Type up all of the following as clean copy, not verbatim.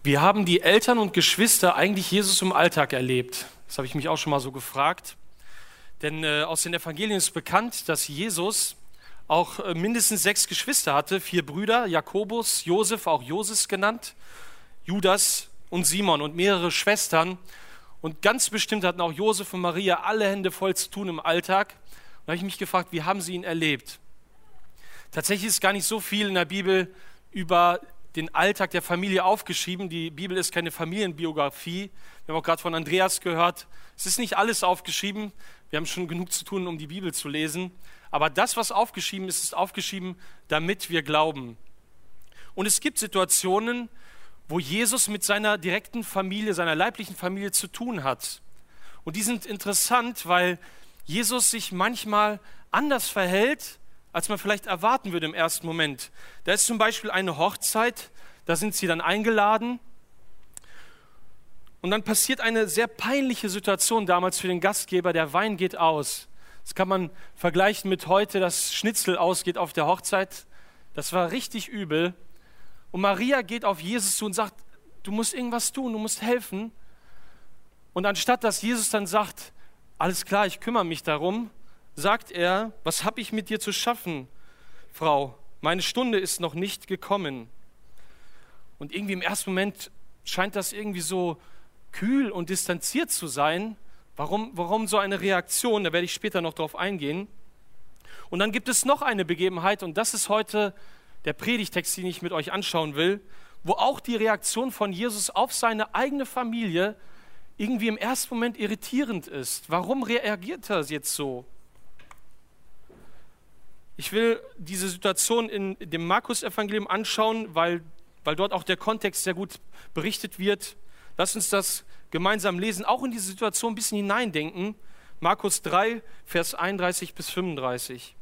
Wie haben die Eltern und Geschwister eigentlich Jesus im Alltag erlebt? Das habe ich mich auch schon mal so gefragt. Denn aus den Evangelien ist bekannt, dass Jesus auch mindestens 6 Geschwister hatte, 4 Brüder, Jakobus, Josef, auch Joses genannt, Judas und Simon und mehrere Schwestern. Und ganz bestimmt hatten auch Josef und Maria alle Hände voll zu tun im Alltag. Und da habe ich mich gefragt, wie haben sie ihn erlebt? Tatsächlich ist gar nicht so viel in der Bibel über den Alltag der Familie aufgeschrieben. Die Bibel ist keine Familienbiografie. Wir haben auch gerade von Andreas gehört. Es ist nicht alles aufgeschrieben. Wir haben schon genug zu tun, um die Bibel zu lesen. Aber das, was aufgeschrieben ist, ist aufgeschrieben, damit wir glauben. Und es gibt Situationen, wo Jesus mit seiner direkten Familie, seiner leiblichen Familie zu tun hat. Und die sind interessant, weil Jesus sich manchmal anders verhält, als man vielleicht erwarten würde im ersten Moment. Da ist zum Beispiel eine Hochzeit, da sind sie dann eingeladen und dann passiert eine sehr peinliche Situation damals für den Gastgeber, der Wein geht aus. Das kann man vergleichen mit heute, dass Schnitzel ausgeht auf der Hochzeit. Das war richtig übel. Und Maria geht auf Jesus zu und sagt, du musst irgendwas tun, du musst helfen. Und anstatt dass Jesus dann sagt, alles klar, ich kümmere mich darum, sagt er, was habe ich mit dir zu schaffen, Frau? Meine Stunde ist noch nicht gekommen. Und irgendwie im ersten Moment scheint das irgendwie so kühl und distanziert zu sein. Warum so eine Reaktion? Da werde ich später noch drauf eingehen. Und dann gibt es noch eine Begebenheit, und das ist heute der Predigtext, den ich mit euch anschauen will, wo auch die Reaktion von Jesus auf seine eigene Familie irgendwie im ersten Moment irritierend ist. Warum reagiert er jetzt so? Ich will diese Situation in dem Markus-Evangelium anschauen, weil dort auch der Kontext sehr gut berichtet wird. Lass uns das gemeinsam lesen, auch in diese Situation ein bisschen hineindenken. Markus 3, Vers 31 bis 35.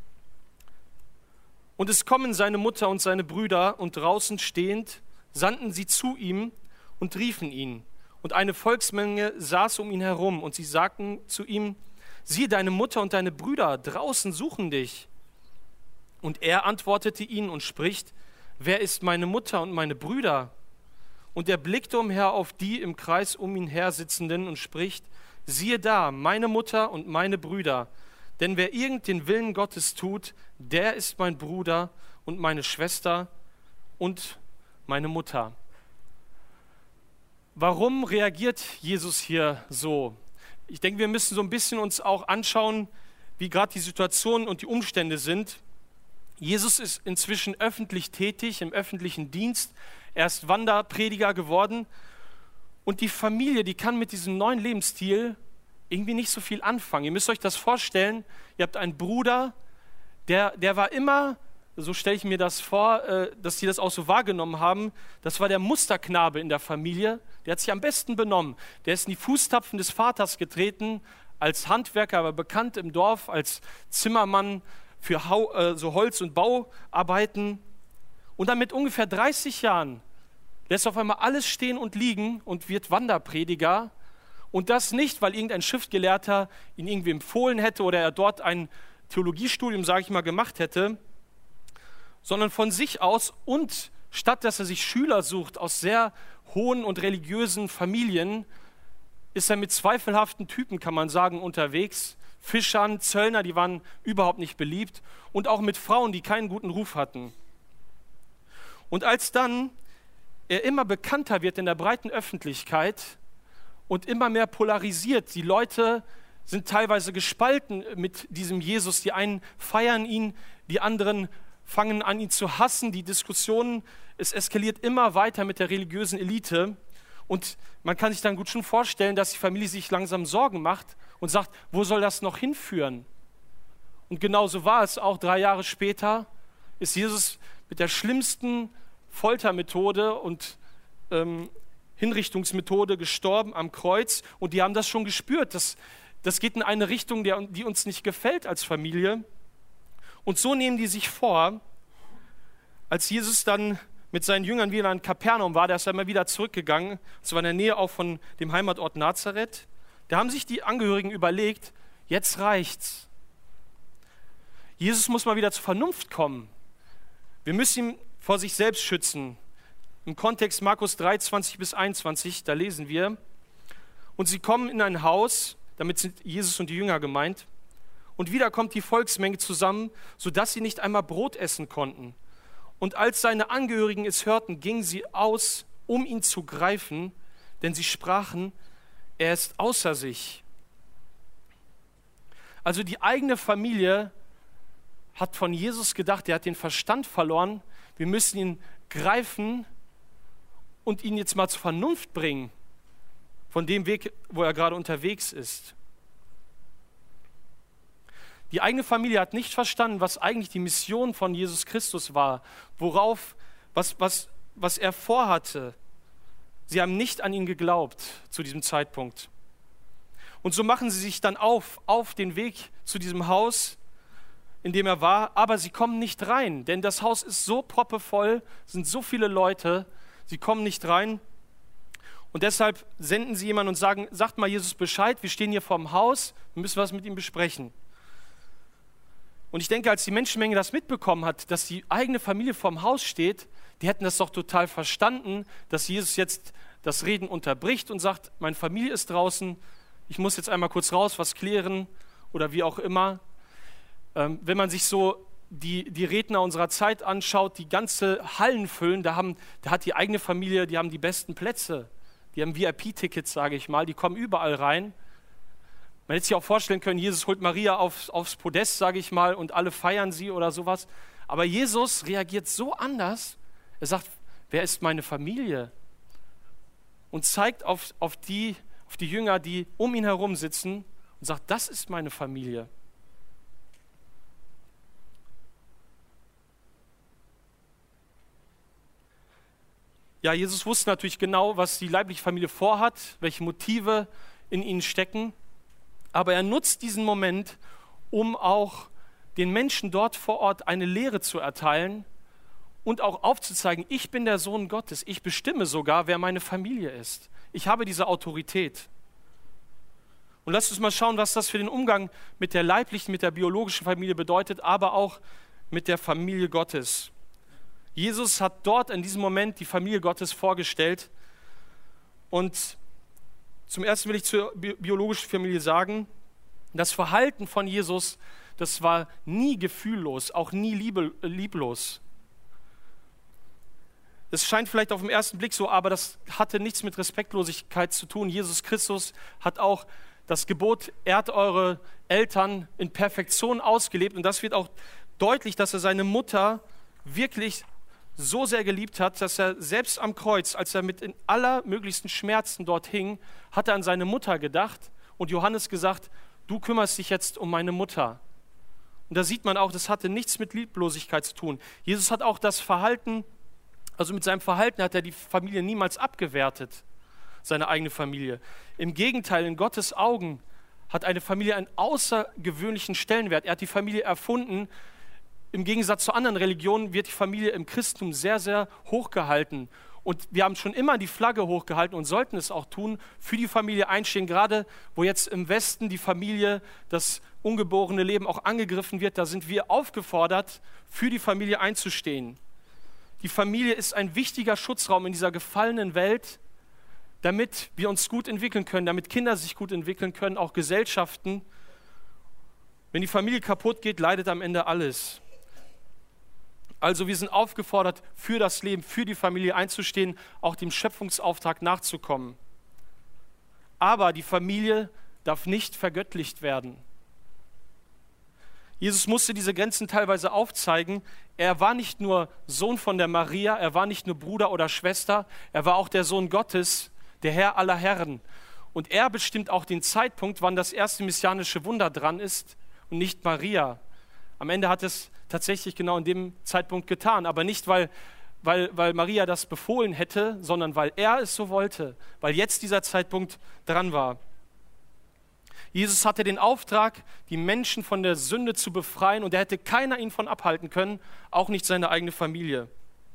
Und es kommen seine Mutter und seine Brüder, und draußen stehend sandten sie zu ihm und riefen ihn. Und eine Volksmenge saß um ihn herum, und sie sagten zu ihm, siehe, deine Mutter und deine Brüder draußen suchen dich. Und er antwortete ihnen und spricht, wer ist meine Mutter und meine Brüder? Und er blickte umher auf die im Kreis um ihn her sitzenden und spricht, siehe da, meine Mutter und meine Brüder. Denn wer irgend den Willen Gottes tut, der ist mein Bruder und meine Schwester und meine Mutter. Warum reagiert Jesus hier so? Ich denke, wir müssen so ein bisschen uns auch anschauen, wie gerade die Situation und die Umstände sind. Jesus ist inzwischen öffentlich tätig, im öffentlichen Dienst. Er ist Wanderprediger geworden. Und die Familie, die kann mit diesem neuen Lebensstil irgendwie nicht so viel anfangen. Ihr müsst euch das vorstellen, ihr habt einen Bruder, der war immer, so stelle ich mir das vor, dass die das auch so wahrgenommen haben, das war der Musterknabe in der Familie, der hat sich am besten benommen. Der ist in die Fußtapfen des Vaters getreten, als Handwerker, aber bekannt im Dorf, als Zimmermann für so Holz- und Bauarbeiten. Und dann mit ungefähr 30 Jahren lässt auf einmal alles stehen und liegen und wird Wanderprediger. Und das nicht, weil irgendein Schriftgelehrter ihn irgendwie empfohlen hätte oder er dort ein Theologiestudium, sage ich mal, gemacht hätte, sondern von sich aus, und statt dass er sich Schüler sucht aus sehr hohen und religiösen Familien, ist er mit zweifelhaften Typen, kann man sagen, unterwegs. Fischern, Zöllner, die waren überhaupt nicht beliebt, und auch mit Frauen, die keinen guten Ruf hatten. Und als dann er immer bekannter wird in der breiten Öffentlichkeit und immer mehr polarisiert, die Leute sind teilweise gespalten mit diesem Jesus, die einen feiern ihn, die anderen fangen an, ihn zu hassen, die Diskussionen, es eskaliert immer weiter mit der religiösen Elite. Und man kann sich dann gut schon vorstellen, dass die Familie sich langsam Sorgen macht und sagt, wo soll das noch hinführen? Und genauso war es auch. 3 Jahre später ist Jesus mit der schlimmsten Foltermethode und Hinrichtungsmethode gestorben am Kreuz. Und die haben das schon gespürt. Das geht in eine Richtung, die uns nicht gefällt als Familie. Und so nehmen die sich vor, als Jesus dann mit seinen Jüngern wieder in Kapernaum war, der ist immer wieder zurückgegangen, das war in der Nähe auch von dem Heimatort Nazareth, da haben sich die Angehörigen überlegt, jetzt reicht's. Jesus muss mal wieder zur Vernunft kommen. Wir müssen ihn vor sich selbst schützen. Im Kontext Markus 3, 20 bis 21, da lesen wir, und sie kommen in ein Haus, damit sind Jesus und die Jünger gemeint, und wieder kommt die Volksmenge zusammen, sodass sie nicht einmal Brot essen konnten. Und als seine Angehörigen es hörten, gingen sie aus, um ihn zu greifen, denn sie sprachen, er ist außer sich. Also die eigene Familie hat von Jesus gedacht, er hat den Verstand verloren, wir müssen ihn greifen und ihn jetzt mal zur Vernunft bringen, von dem Weg, wo er gerade unterwegs ist. Die eigene Familie hat nicht verstanden, was eigentlich die Mission von Jesus Christus war, was er vorhatte. Sie haben nicht an ihn geglaubt zu diesem Zeitpunkt. Und so machen sie sich dann auf den Weg zu diesem Haus, in dem er war, aber sie kommen nicht rein, denn das Haus ist so proppevoll, es sind so viele Leute, sie kommen nicht rein. Und deshalb senden sie jemanden und sagen, sagt mal Jesus Bescheid, wir stehen hier vorm Haus, wir müssen was mit ihm besprechen. Und ich denke, als die Menschenmenge das mitbekommen hat, dass die eigene Familie vorm Haus steht, die hätten das doch total verstanden, dass Jesus jetzt das Reden unterbricht und sagt, meine Familie ist draußen, ich muss jetzt einmal kurz raus, was klären oder wie auch immer. Wenn man sich so die Redner unserer Zeit anschaut, die ganze Hallen füllen, da hat die eigene Familie, die haben die besten Plätze. Die haben VIP-Tickets, sage ich mal, die kommen überall rein. Man hätte sich auch vorstellen können, Jesus holt Maria aufs Podest, sage ich mal, und alle feiern sie oder sowas. Aber Jesus reagiert so anders. Er sagt, wer ist meine Familie? Und zeigt auf die Jünger, die um ihn herum sitzen und sagt, das ist meine Familie. Ja, Jesus wusste natürlich genau, was die leibliche Familie vorhat, welche Motive in ihnen stecken. Aber er nutzt diesen Moment, um auch den Menschen dort vor Ort eine Lehre zu erteilen und auch aufzuzeigen, ich bin der Sohn Gottes, ich bestimme sogar, wer meine Familie ist. Ich habe diese Autorität. Und lasst uns mal schauen, was das für den Umgang mit der leiblichen, mit der biologischen Familie bedeutet, aber auch mit der Familie Gottes. Jesus hat dort in diesem Moment die Familie Gottes vorgestellt. Und zum Ersten will ich zur biologischen Familie sagen, das Verhalten von Jesus, das war nie gefühllos, auch nie lieblos. Es scheint vielleicht auf den ersten Blick so, aber das hatte nichts mit Respektlosigkeit zu tun. Jesus Christus hat auch das Gebot, ehrt eure Eltern, in Perfektion ausgelebt. Und das wird auch deutlich, dass er seine Mutter wirklich so sehr geliebt hat, dass er selbst am Kreuz, als er mit den allermöglichsten Schmerzen dort hing, hat er an seine Mutter gedacht und Johannes gesagt, du kümmerst dich jetzt um meine Mutter. Und da sieht man auch, das hatte nichts mit Lieblosigkeit zu tun. Jesus hat auch das Verhalten, also mit seinem Verhalten hat er die Familie niemals abgewertet, seine eigene Familie. Im Gegenteil, in Gottes Augen hat eine Familie einen außergewöhnlichen Stellenwert. Er hat die Familie erfunden. Im Gegensatz zu anderen Religionen wird die Familie im Christentum sehr, sehr hochgehalten. Und wir haben schon immer die Flagge hochgehalten und sollten es auch tun, für die Familie einstehen. Gerade wo jetzt im Westen die Familie, das ungeborene Leben auch angegriffen wird, da sind wir aufgefordert, für die Familie einzustehen. Die Familie ist ein wichtiger Schutzraum in dieser gefallenen Welt, damit wir uns gut entwickeln können, damit Kinder sich gut entwickeln können, auch Gesellschaften. Wenn die Familie kaputt geht, leidet am Ende alles. Also wir sind aufgefordert, für das Leben, für die Familie einzustehen, auch dem Schöpfungsauftrag nachzukommen. Aber die Familie darf nicht vergöttlicht werden. Jesus musste diese Grenzen teilweise aufzeigen. Er war nicht nur Sohn von der Maria, er war nicht nur Bruder oder Schwester, er war auch der Sohn Gottes, der Herr aller Herren. Und er bestimmt auch den Zeitpunkt, wann das erste messianische Wunder dran ist und nicht Maria. Am Ende hat es tatsächlich genau in dem Zeitpunkt getan, aber nicht, weil Maria das befohlen hätte, sondern weil er es so wollte, weil jetzt dieser Zeitpunkt dran war. Jesus hatte den Auftrag, die Menschen von der Sünde zu befreien und da hätte keiner ihn von abhalten können, auch nicht seine eigene Familie.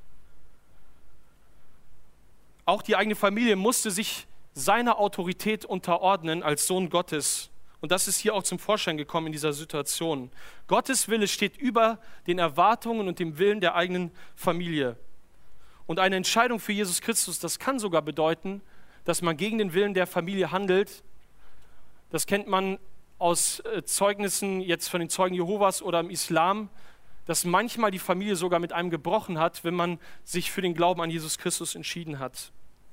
Auch die eigene Familie musste sich seiner Autorität unterordnen als Sohn Gottes. Und das ist hier auch zum Vorschein gekommen in dieser Situation. Gottes Wille steht über den Erwartungen und dem Willen der eigenen Familie. Und eine Entscheidung für Jesus Christus, das kann sogar bedeuten, dass man gegen den Willen der Familie handelt. Das kennt man aus Zeugnissen jetzt von den Zeugen Jehovas oder im Islam, dass manchmal die Familie sogar mit einem gebrochen hat, wenn man sich für den Glauben an Jesus Christus entschieden hat.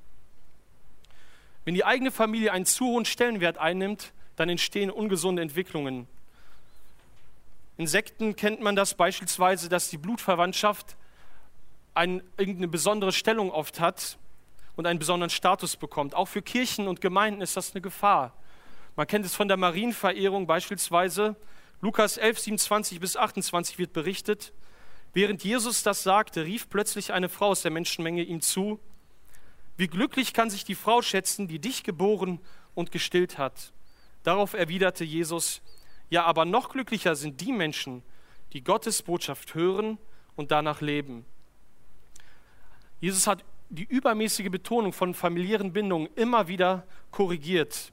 Wenn die eigene Familie einen zu hohen Stellenwert einnimmt, dann entstehen ungesunde Entwicklungen. In Sekten kennt man das beispielsweise, dass die Blutverwandtschaft irgendeine besondere Stellung oft hat und einen besonderen Status bekommt. Auch für Kirchen und Gemeinden ist das eine Gefahr. Man kennt es von der Marienverehrung beispielsweise. Lukas 11, 27 bis 28 wird berichtet: Während Jesus das sagte, rief plötzlich eine Frau aus der Menschenmenge ihm zu: Wie glücklich kann sich die Frau schätzen, die dich geboren und gestillt hat. Darauf erwiderte Jesus: Ja, aber noch glücklicher sind die Menschen, die Gottes Botschaft hören und danach leben. Jesus hat die übermäßige Betonung von familiären Bindungen immer wieder korrigiert.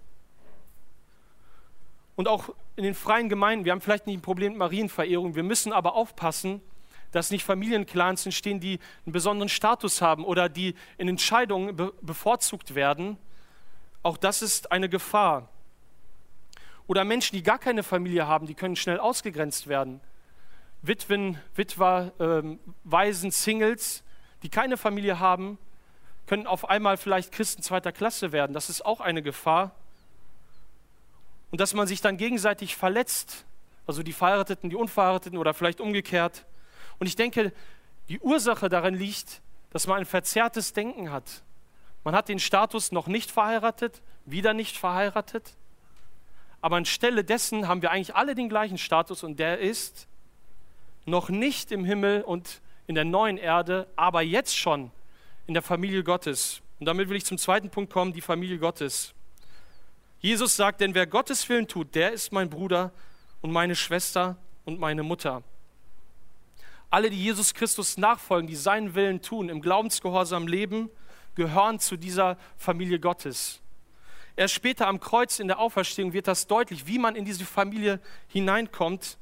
Und auch in den freien Gemeinden, wir haben vielleicht nicht ein Problem mit Marienverehrung, wir müssen aber aufpassen, dass nicht Familienclans entstehen, die einen besonderen Status haben oder die in Entscheidungen bevorzugt werden. Auch das ist eine Gefahr. Oder Menschen, die gar keine Familie haben, die können schnell ausgegrenzt werden. Witwen, Witwer, Waisen, Singles, die keine Familie haben, können auf einmal vielleicht Christen zweiter Klasse werden. Das ist auch eine Gefahr. Und dass man sich dann gegenseitig verletzt, also die Verheirateten, die Unverheirateten oder vielleicht umgekehrt. Und ich denke, die Ursache darin liegt, dass man ein verzerrtes Denken hat. Man hat den Status noch nicht verheiratet, wieder nicht verheiratet. Aber anstelle dessen haben wir eigentlich alle den gleichen Status und der ist noch nicht im Himmel und in der neuen Erde, aber jetzt schon in der Familie Gottes. Und damit will ich zum zweiten Punkt kommen, die Familie Gottes. Jesus sagt, denn wer Gottes Willen tut, der ist mein Bruder und meine Schwester und meine Mutter. Alle, die Jesus Christus nachfolgen, die seinen Willen tun, im Glaubensgehorsam leben, gehören zu dieser Familie Gottes. Erst später am Kreuz in der Auferstehung wird das deutlich, wie man in diese Familie hineinkommt,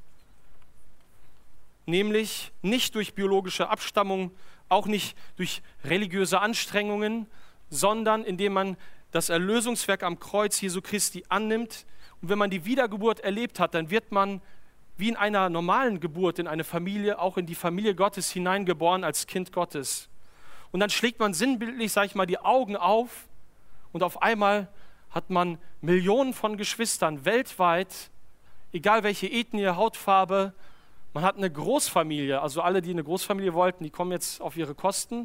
nämlich nicht durch biologische Abstammung, auch nicht durch religiöse Anstrengungen, sondern indem man das Erlösungswerk am Kreuz Jesu Christi annimmt. Und wenn man die Wiedergeburt erlebt hat, dann wird man wie in einer normalen Geburt in eine Familie, auch in die Familie Gottes hineingeboren als Kind Gottes. Und dann schlägt man sinnbildlich, sage ich mal, die Augen auf und auf einmal hat man Millionen von Geschwistern weltweit, egal welche Ethnie, Hautfarbe. Man hat eine Großfamilie, also alle, die eine Großfamilie wollten, die kommen jetzt auf ihre Kosten.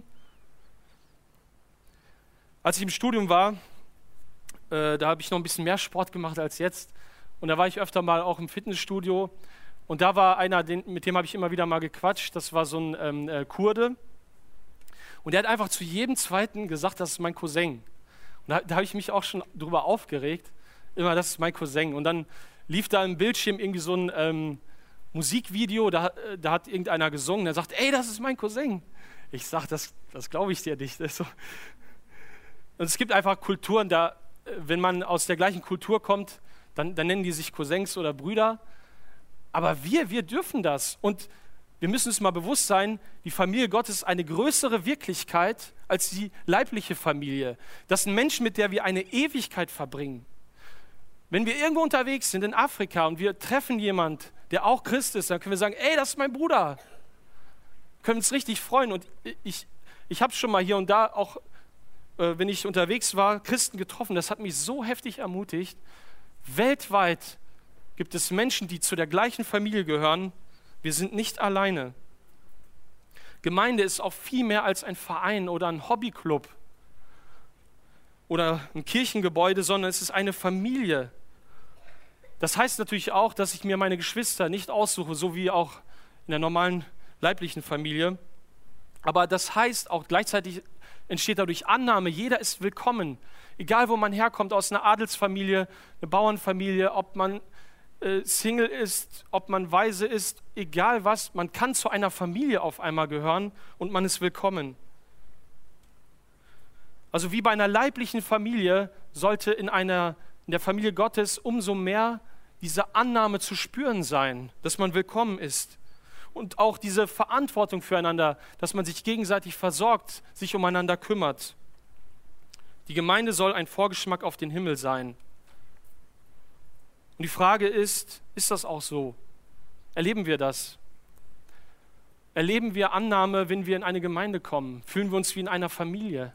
Als ich im Studium war, da habe ich noch ein bisschen mehr Sport gemacht als jetzt. Und da war ich öfter mal auch im Fitnessstudio. Und da war einer, mit dem habe ich immer wieder mal gequatscht. Das war so ein Kurde. Und der hat einfach zu jedem Zweiten gesagt, das ist mein Cousin. Und da habe ich mich auch schon drüber aufgeregt. Immer, das ist mein Cousin. Und dann lief da im Bildschirm irgendwie so ein Musikvideo. Da hat irgendeiner gesungen. Der sagt, ey, das ist mein Cousin. Ich sage, das glaube ich dir nicht. Das ist so. Und es gibt einfach Kulturen, da, wenn man aus der gleichen Kultur kommt, dann nennen die sich Cousins oder Brüder. Aber wir dürfen das. Und wir müssen uns mal bewusst sein, die Familie Gottes ist eine größere Wirklichkeit als die leibliche Familie. Das sind Menschen, mit der wir eine Ewigkeit verbringen. Wenn wir irgendwo unterwegs sind in Afrika und wir treffen jemanden, der auch Christ ist, dann können wir sagen, ey, das ist mein Bruder. Können uns richtig freuen. Und ich habe schon mal hier und da auch, wenn ich unterwegs war, Christen getroffen. Das hat mich so heftig ermutigt. Weltweit gibt es Menschen, die zu der gleichen Familie gehören. Wir sind nicht alleine. Gemeinde ist auch viel mehr als ein Verein oder ein Hobbyclub oder ein Kirchengebäude, sondern es ist eine Familie. Das heißt natürlich auch, dass ich mir meine Geschwister nicht aussuche, so wie auch in der normalen leiblichen Familie. Aber das heißt auch gleichzeitig entsteht dadurch Annahme, jeder ist willkommen. Egal, wo man herkommt, aus einer Adelsfamilie, eine Bauernfamilie, ob man Single ist, ob man Waise ist, egal was, man kann zu einer Familie auf einmal gehören und man ist willkommen. Also wie bei einer leiblichen Familie sollte in der Familie Gottes umso mehr diese Annahme zu spüren sein, dass man willkommen ist. und auch diese Verantwortung füreinander, dass man sich gegenseitig versorgt, sich umeinander kümmert. Die Gemeinde soll ein Vorgeschmack auf den Himmel sein. Und die Frage ist das auch so? Erleben wir das? Erleben wir Annahme, wenn wir in eine Gemeinde kommen? Fühlen wir uns wie in einer Familie?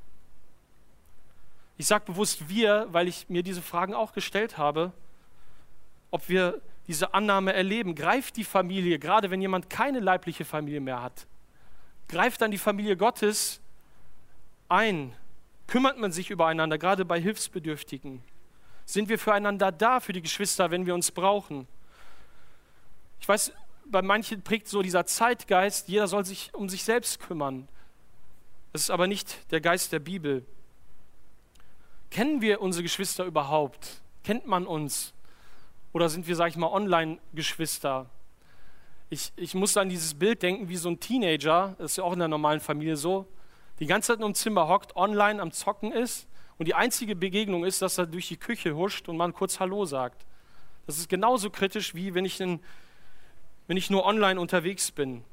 Ich sage bewusst wir, weil ich mir diese Fragen auch gestellt habe, ob wir diese Annahme erleben. Greift die Familie, gerade wenn jemand keine leibliche Familie mehr hat, greift dann die Familie Gottes ein? Kümmert man sich übereinander, gerade bei Hilfsbedürftigen? Sind wir füreinander da, für die Geschwister, wenn wir uns brauchen? Ich weiß, bei manchen prägt so dieser Zeitgeist, jeder soll sich um sich selbst kümmern. Das ist aber nicht der Geist der Bibel. Kennen wir unsere Geschwister überhaupt? Kennt man uns? Oder sind wir, sage ich mal, Online-Geschwister? Ich muss an dieses Bild denken, wie so ein Teenager, das ist ja auch in der normalen Familie so, die ganze Zeit nur im Zimmer hockt, online am Zocken ist und die einzige Begegnung ist, dass er durch die Küche huscht und mal kurz Hallo sagt. Das ist genauso kritisch, wie wenn ich nur online unterwegs bin.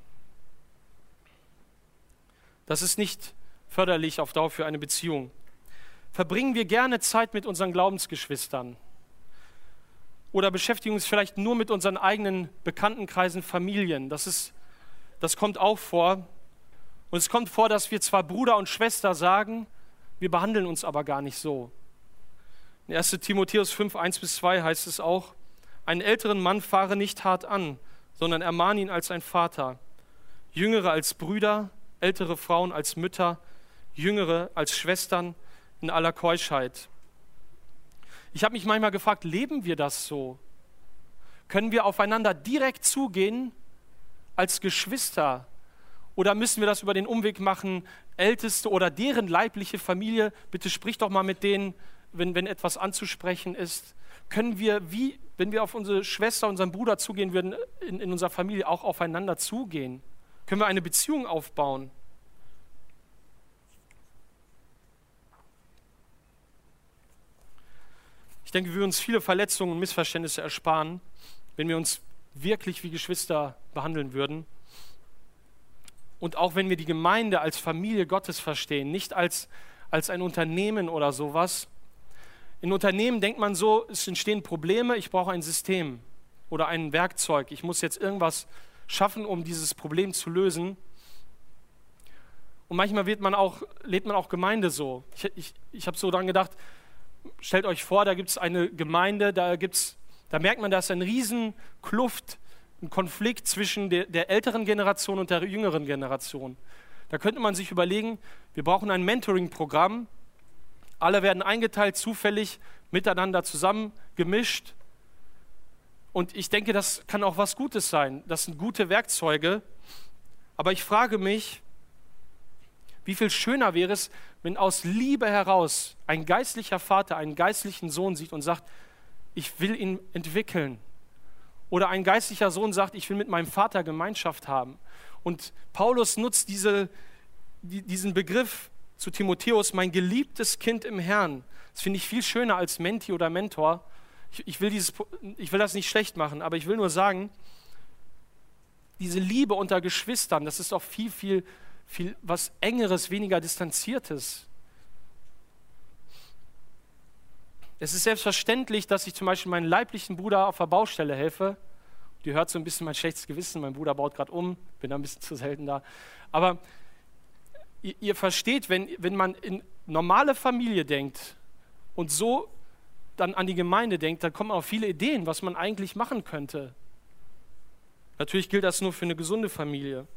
Das ist nicht förderlich auf Dauer für eine Beziehung. Verbringen wir gerne Zeit mit unseren Glaubensgeschwistern? Oder beschäftigen uns vielleicht nur mit unseren eigenen Bekanntenkreisen, Familien? Das kommt auch vor. Und es kommt vor, dass wir zwar Bruder und Schwester sagen, wir behandeln uns aber gar nicht so. In 1. Timotheus 5, 1-2 heißt es auch, einen älteren Mann fahre nicht hart an, sondern ermahne ihn als ein Vater. Jüngere als Brüder, ältere Frauen als Mütter, Jüngere als Schwestern in aller Keuschheit. Ich habe mich manchmal gefragt, leben wir das so? Können wir aufeinander direkt zugehen als Geschwister? Oder müssen wir das über den Umweg machen, Älteste oder deren leibliche Familie, bitte sprich doch mal mit denen, wenn etwas anzusprechen ist. Können wir, wie wenn wir auf unsere Schwester, unseren Bruder zugehen würden, in unserer Familie auch aufeinander zugehen? Können wir eine Beziehung aufbauen? Ich denke, wir würden uns viele Verletzungen und Missverständnisse ersparen, wenn wir uns wirklich wie Geschwister behandeln würden. Und auch wenn wir die Gemeinde als Familie Gottes verstehen, nicht als ein Unternehmen oder sowas. In Unternehmen denkt man so, es entstehen Probleme, ich brauche ein System oder ein Werkzeug. Ich muss jetzt irgendwas schaffen, um dieses Problem zu lösen. Und manchmal lädt man auch Gemeinde so. Ich habe so daran gedacht, stellt euch vor, da gibt es eine Gemeinde, da merkt man, da ist eine riesen Kluft, ein Konflikt zwischen der älteren Generation und der jüngeren Generation. Da könnte man sich überlegen, wir brauchen ein Mentoring-Programm. Alle werden eingeteilt, zufällig, miteinander zusammen gemischt. Und ich denke, das kann auch was Gutes sein. Das sind gute Werkzeuge. Aber ich frage mich, wie viel schöner wäre es, wenn aus Liebe heraus ein geistlicher Vater einen geistlichen Sohn sieht und sagt, ich will ihn entwickeln. Oder ein geistlicher Sohn sagt, ich will mit meinem Vater Gemeinschaft haben. Und Paulus nutzt diesen Begriff zu Timotheus, mein geliebtes Kind im Herrn. Das finde ich viel schöner als Menti oder Mentor. Ich will das nicht schlecht machen, aber ich will nur sagen, diese Liebe unter Geschwistern, das ist auch viel was Engeres, weniger Distanziertes. Es ist selbstverständlich, dass ich zum Beispiel meinen leiblichen Bruder auf der Baustelle helfe. Die hört so ein bisschen mein schlechtes Gewissen, mein Bruder baut gerade um, bin da ein bisschen zu selten da. Aber ihr versteht, wenn man in normale Familie denkt und so dann an die Gemeinde denkt, dann kommen auch viele Ideen, was man eigentlich machen könnte. Natürlich gilt das nur für eine gesunde Familie.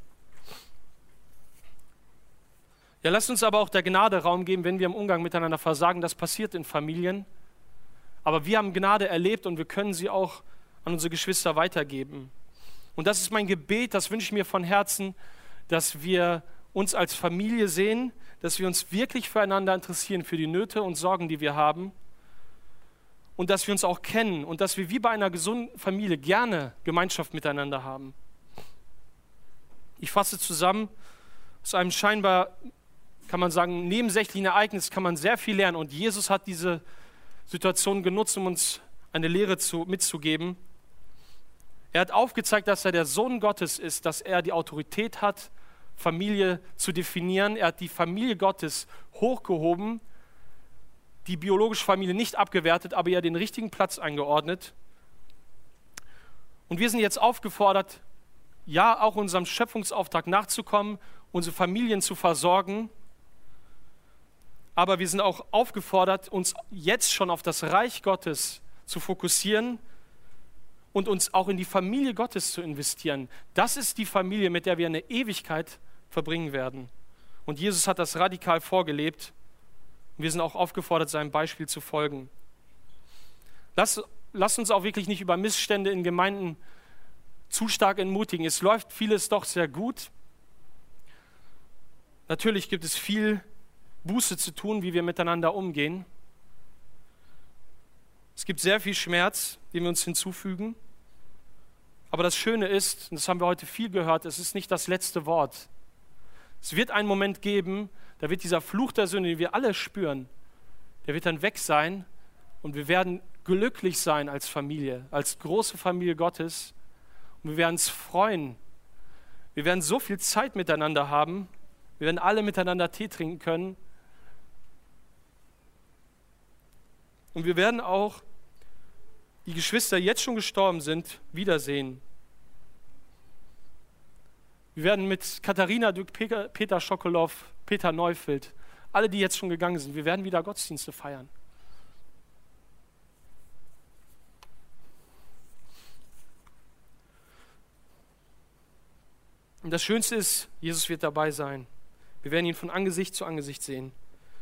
Ja, lasst uns aber auch der Gnade Raum geben, wenn wir im Umgang miteinander versagen. Das passiert in Familien. Aber wir haben Gnade erlebt und wir können sie auch an unsere Geschwister weitergeben. Und das ist mein Gebet, das wünsche ich mir von Herzen, dass wir uns als Familie sehen, dass wir uns wirklich füreinander interessieren, für die Nöte und Sorgen, die wir haben. Und dass wir uns auch kennen und dass wir wie bei einer gesunden Familie gerne Gemeinschaft miteinander haben. Ich fasse zusammen, aus einem scheinbar, kann man sagen, nebensächlichen Ereignis kann man sehr viel lernen. Und Jesus hat diese Situation genutzt, um uns eine Lehre mitzugeben. Er hat aufgezeigt, dass er der Sohn Gottes ist, dass er die Autorität hat, Familie zu definieren. Er hat die Familie Gottes hochgehoben, die biologische Familie nicht abgewertet, aber ihr den richtigen Platz eingeordnet. Und wir sind jetzt aufgefordert, ja, auch unserem Schöpfungsauftrag nachzukommen, unsere Familien zu versorgen. Aber wir sind auch aufgefordert, uns jetzt schon auf das Reich Gottes zu fokussieren und uns auch in die Familie Gottes zu investieren. Das ist die Familie, mit der wir eine Ewigkeit verbringen werden. Und Jesus hat das radikal vorgelebt. Und wir sind auch aufgefordert, seinem Beispiel zu folgen. Lasst uns auch wirklich nicht über Missstände in Gemeinden zu stark entmutigen. Es läuft vieles doch sehr gut. Natürlich gibt es viel Buße zu tun, wie wir miteinander umgehen. Es gibt sehr viel Schmerz, den wir uns hinzufügen. Aber das Schöne ist, und das haben wir heute viel gehört, es ist nicht das letzte Wort. Es wird einen Moment geben, da wird dieser Fluch der Sünde, den wir alle spüren, der wird dann weg sein und wir werden glücklich sein als Familie, als große Familie Gottes. Und wir werden uns freuen. Wir werden so viel Zeit miteinander haben. Wir werden alle miteinander Tee trinken können. Und wir werden auch die Geschwister, die jetzt schon gestorben sind, wiedersehen. Wir werden mit Katharina Dück, Peter Schokolow, Peter Neufeld, alle, die jetzt schon gegangen sind, wir werden wieder Gottesdienste feiern. Und das Schönste ist, Jesus wird dabei sein. Wir werden ihn von Angesicht zu Angesicht sehen.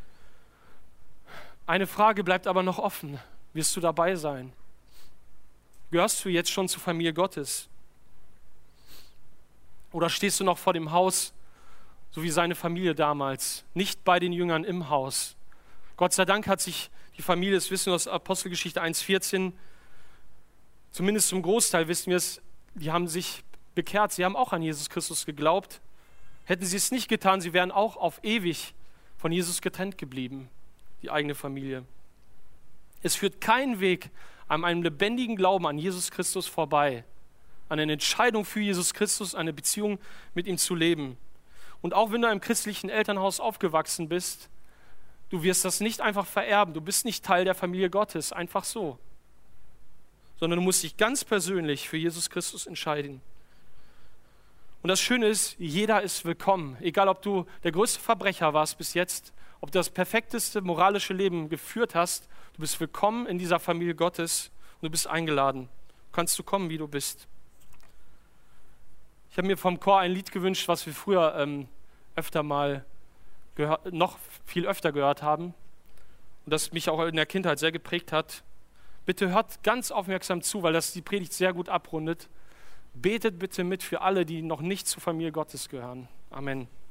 Eine Frage bleibt aber noch offen. Wirst du dabei sein? Gehörst du jetzt schon zur Familie Gottes? Oder stehst du noch vor dem Haus, so wie seine Familie damals, nicht bei den Jüngern im Haus? Gott sei Dank hat sich die Familie, das wissen wir aus Apostelgeschichte 1,14, zumindest zum Großteil wissen wir es, die haben sich bekehrt, sie haben auch an Jesus Christus geglaubt. Hätten sie es nicht getan, sie wären auch auf ewig von Jesus getrennt geblieben, die eigene Familie. Es führt kein Weg an einem lebendigen Glauben an Jesus Christus vorbei, an eine Entscheidung für Jesus Christus, eine Beziehung mit ihm zu leben. Und auch wenn du in einem christlichen Elternhaus aufgewachsen bist, du wirst das nicht einfach vererben, du bist nicht Teil der Familie Gottes, einfach so, sondern du musst dich ganz persönlich für Jesus Christus entscheiden. Und das Schöne ist, jeder ist willkommen, egal ob du der größte Verbrecher warst bis jetzt, ob du das perfekteste moralische Leben geführt hast, du bist willkommen in dieser Familie Gottes und du bist eingeladen. Kannst du kommen, wie du bist. Ich habe mir vom Chor ein Lied gewünscht, was wir früher noch viel öfter gehört haben und das mich auch in der Kindheit sehr geprägt hat. Bitte hört ganz aufmerksam zu, weil das die Predigt sehr gut abrundet. Betet bitte mit für alle, die noch nicht zur Familie Gottes gehören. Amen.